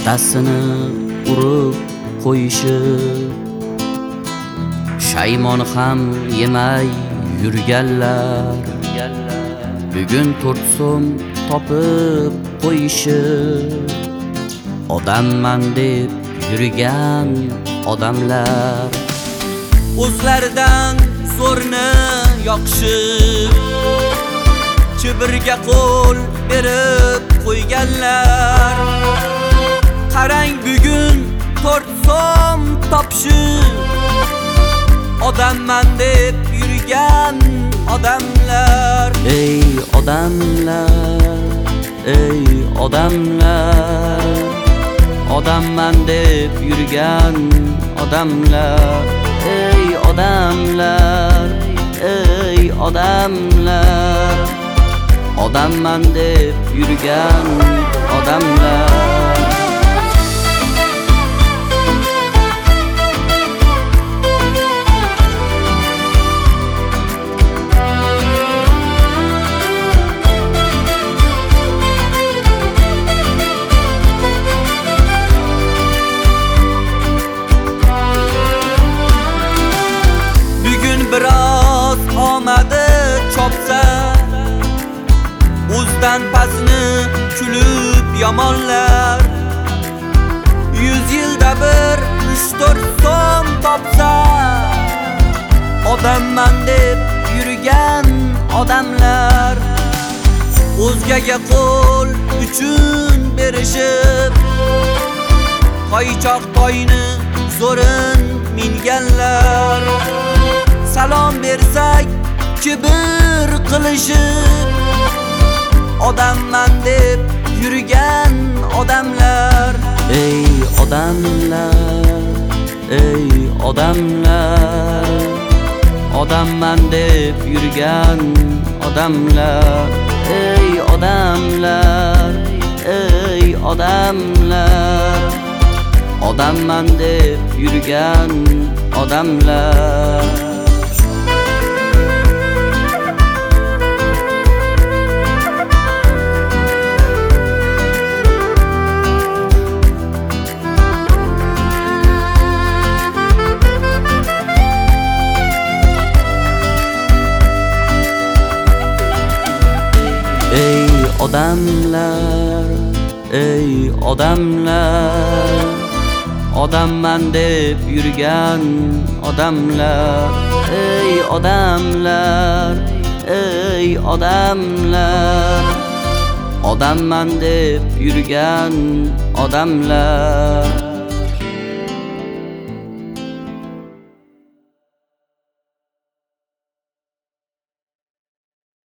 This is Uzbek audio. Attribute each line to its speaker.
Speaker 1: otasini urib qo'yishib, shaymon ham yemay yurganlar bugun 4 so'm topib qo'yishib, odamman deb yurgan odamlar o'zlaridan zo'rni yoqishib, chibirga qo'l berib qo'yganlar. Qarang bugun 4 so'm topishib, odamman deb yurgan odamlar. Ey odamlar, ey odamlar, odamman deb yurgan odamlar. Ey odamlar, ey odamlar, odamman deb yurgan odamlar. Biroz omadi chopsa, o'zdan pasni kulib yomonlar. 100 yilda bir 3-4 so'm topsa, odamman deb yurgan odamlar. O'zgaga qo'l uchun berishib, toychoq toyni zo'rin minganlar. Salom bersak kibr qilishib, odamman deb yurgan odamlar. Ey odamlar, ey odamlar, odamman deb yurgan odamlar. Ey odamlar, ey odamlar, odamman deb yurgan odamlar. Ey odamlar, ey odamlar, odamman deb yurgan odamlar. Ey odamlar, ey odamlar, odamman deb yurgan odamlar.